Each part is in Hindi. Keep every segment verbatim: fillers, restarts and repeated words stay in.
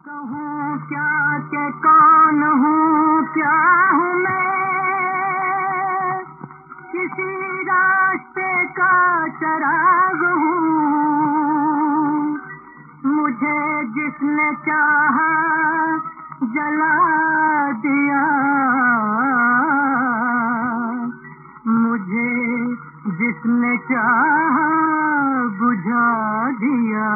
कहूँ क्या के कौन हूँ क्या हूँ मैं, किसी रास्ते का चराग हूँ। मुझे जिसने चाहा जला दिया, मुझे जिसने चाहा बुझा दिया।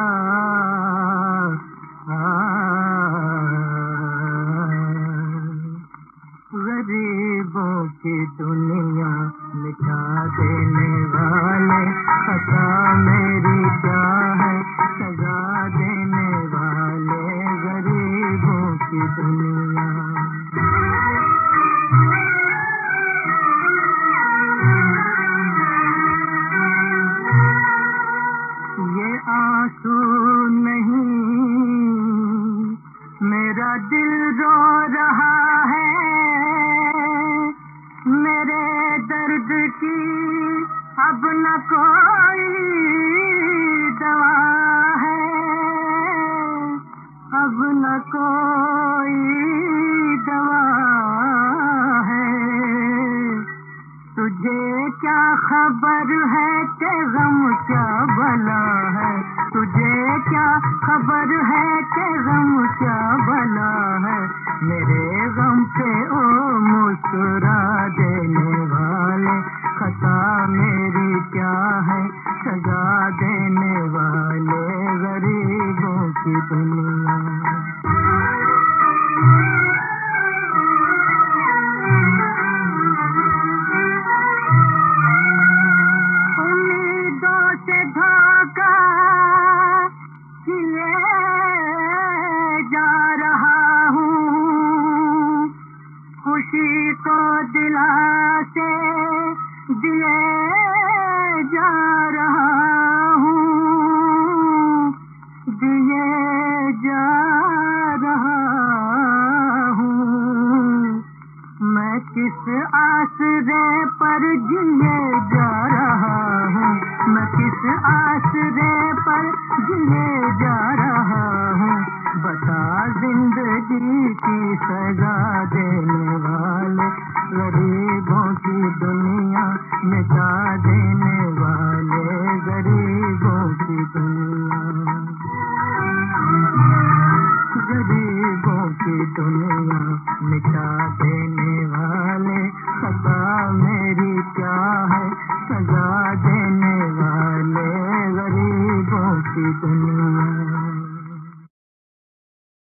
गरीबों की दुनिया मिटा देने वाले, खता मेरी क्या है सजा देने वाले। गरीबों की दुनिया ये आंसू नहीं मेरा दिल रो रहा है, मेरे दर्द की अब न कोई दवा है, अब न कोई दवा है। तुझे क्या खबर है कि गम क्या भला है, तुझे क्या खबर है कि गम क्या भला है। मेरे गम पे ओ मुस्कुरा देने वाले, खता मेरी क्या है सजा देने वाले। गरीबों की दुनिया खुशी को दिलासे दिए जा रहा हूँ, दिए जा रहा हूँ। मैं किस आसरे पर जिए जा रहा हूँ, मैं किस आसरे पर जिए जा